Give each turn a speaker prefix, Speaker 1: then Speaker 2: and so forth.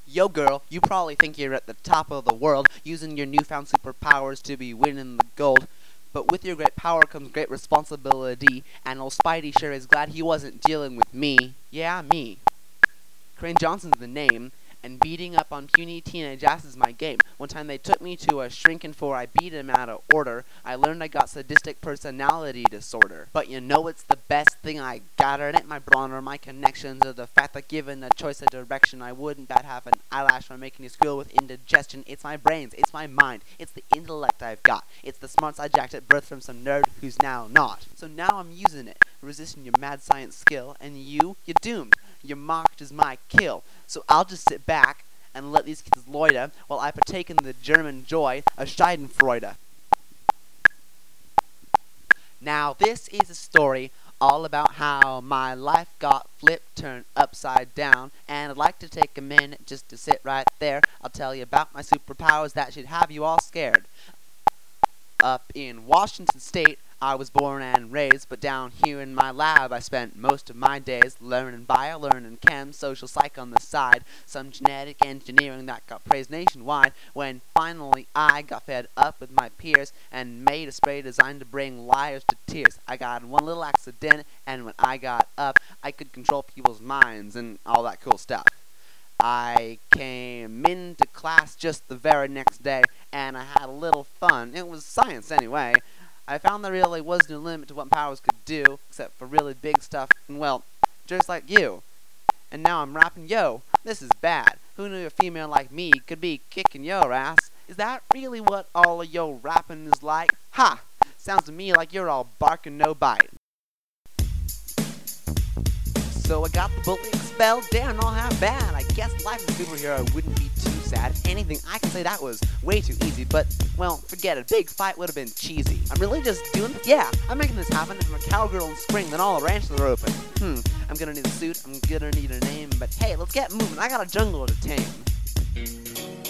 Speaker 1: Yo girl, you probably think you're at the top of the world, using your newfound superpowers to be winning the gold. But with your great power comes great responsibility, and old Spidey sure is glad he wasn't dealing with me. Yeah, me. Crane Johnson's the name, and beating up on puny teenage ass is my game. One time they took me to a shrinkin' for I beat him out of order. I learned I got sadistic personality disorder. But you know it's the best thing I got, it ain't my brawn or my connections, or the fact that given a choice of direction I wouldn't bat half an eyelash for making you squeal with indigestion. It's my brains, it's my mind, it's the intellect I've got. It's the smarts I jacked at birth from some nerd who's now not. So now I'm using it, resisting your mad science skill, and you're doomed. You're mocked as my kill. So I'll just sit back and let these kids loiter while I partake in the German joy of Schadenfreude. Now this is a story all about how my life got flipped, turned upside down, and I'd like to take a minute just to sit right there. I'll tell you about my superpowers that should have you all scared. Up in Washington State, I was born and raised, but down here in my lab I spent most of my days learning bio, learning chem, social psych on the side, some genetic engineering that got praised nationwide, when finally I got fed up with my peers and made a spray designed to bring liars to tears. I got in one little accident, and when I got up, I could control people's minds and all that cool stuff. I came into class just the very next day, and I had a little fun. It was science anyway. I found there really was no limit to what powers could do, except for really big stuff, and well, just like you. And now I'm rapping, yo, this is bad. Who knew a female like me could be kicking your ass? Is that really what all of your rapping is like? Ha! Sounds to me like you're all bark and no bite. So I got the bully expelled, damn, not half bad. I guess life as a superhero wouldn't be too sad. If anything, I can say that was way too easy, but, well, forget it. Big fight would have been cheesy. I'm really just doing this? Yeah, I'm making this happen. If I'm a cowgirl in spring, then all the ranches are open. I'm gonna need a suit, I'm gonna need a name, but hey, let's get moving. I got a jungle to tame.